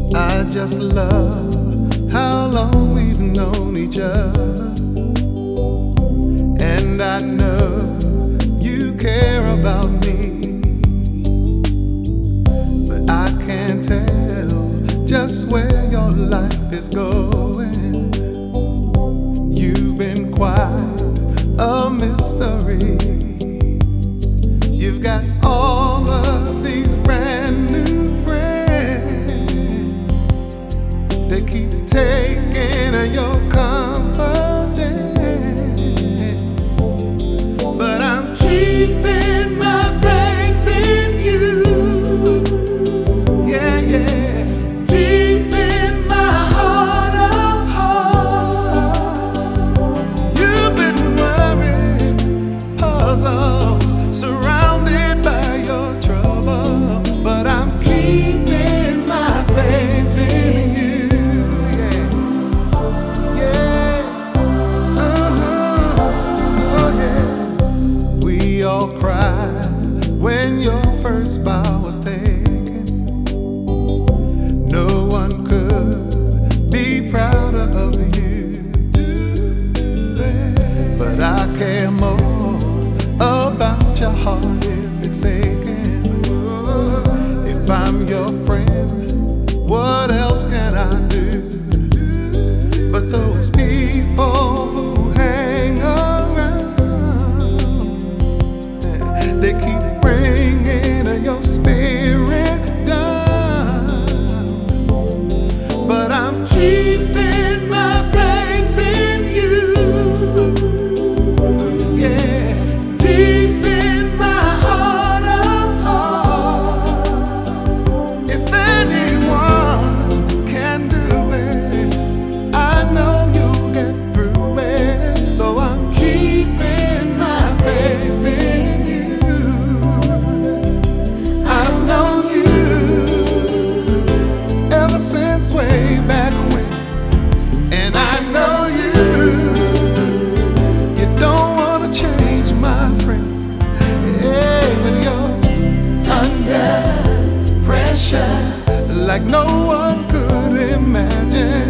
I just love how long we've known each other, and I know you care about me, but I can't tell just where your life is going. You've been quite a mystery. You've got all of these brand new friends. They keep taking your confidence, but I'm keeping my faith in you. Yeah, yeah, deep in my heart of hearts. You've been worried, puzzled, surrounded by your trouble, but I'm keeping my faith in you. Yeah, yeah, oh yeah. We all cried when your first vow was taken. No one could be prouder of you, but I care more about your heart if it's aching. If I'm your friend, what else can I do? But those people who hang around, they keep bringing your spirit down, but I'm keeping my faith in you. Yeah, deep in my heart of hearts. If anyone can do it, I know you'll get through it. So I'm keeping my faith in you. I've known you ever since way back when, and I know you don't wanna change, my friend. Hey, when you're under pressure like no one could imagine.